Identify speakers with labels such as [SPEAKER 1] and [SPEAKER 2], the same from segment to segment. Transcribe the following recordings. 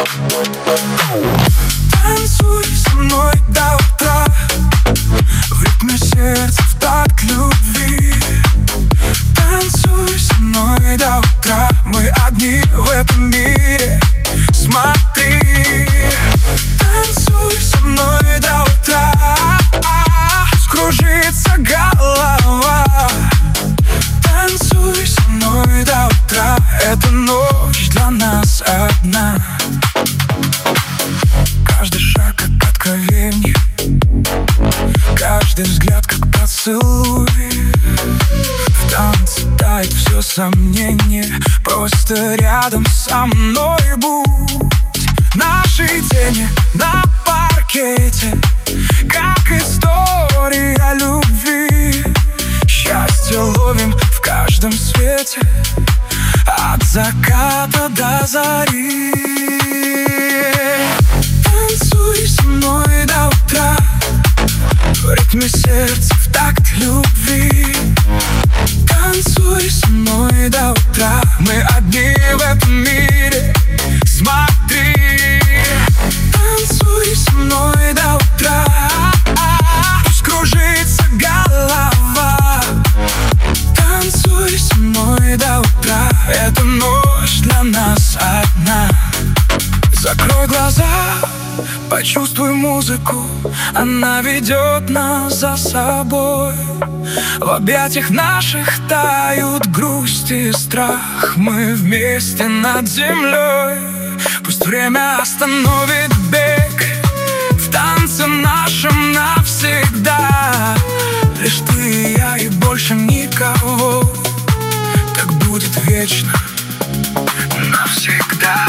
[SPEAKER 1] Танцуй со мной до утра, в ритме сердца, в такт любви. Танцуй со мной до утра, мы одни в этом мире. Смотри, танцуй со мной до утра, скружится голова. Танцуй со мной до утра, эта ночь для нас одна. Каждый шаг как откровение, каждый взгляд как поцелуй. В танце тает все сомнение, просто рядом со мной будь. Наши тени на паркете, как история любви. Счастье ловим в каждом свете, от заката до зари. Танцуй со мной до утра, в ритме сердца, в такт любви. Танцуй со мной до утра, мы одни в этом мире. Смотри, танцуй со мной до утра, пусть кружится голова. Танцуй со мной до утра, эта ночь для нас одна. Закрой глаза, почувствуй музыку, она ведет нас за собой. В объятиях наших тают грусть и страх, мы вместе над землей. Пусть время остановит бег, в танце нашем навсегда. Лишь ты и я, и больше никого, так будет вечно, навсегда.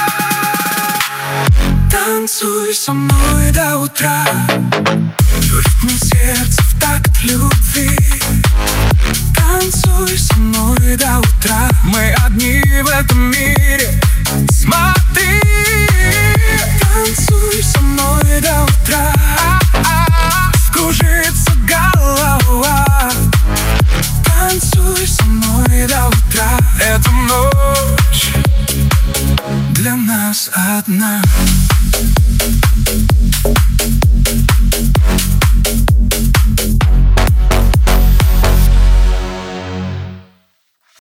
[SPEAKER 1] Танцуй со мной до утра, в ритме сердца, в такт любви. Танцуй со мной до утра, мы одни в этом мире. Смотри, танцуй со мной до утра, кружится голова. Танцуй со мной до утра, эта ночь для нас одна.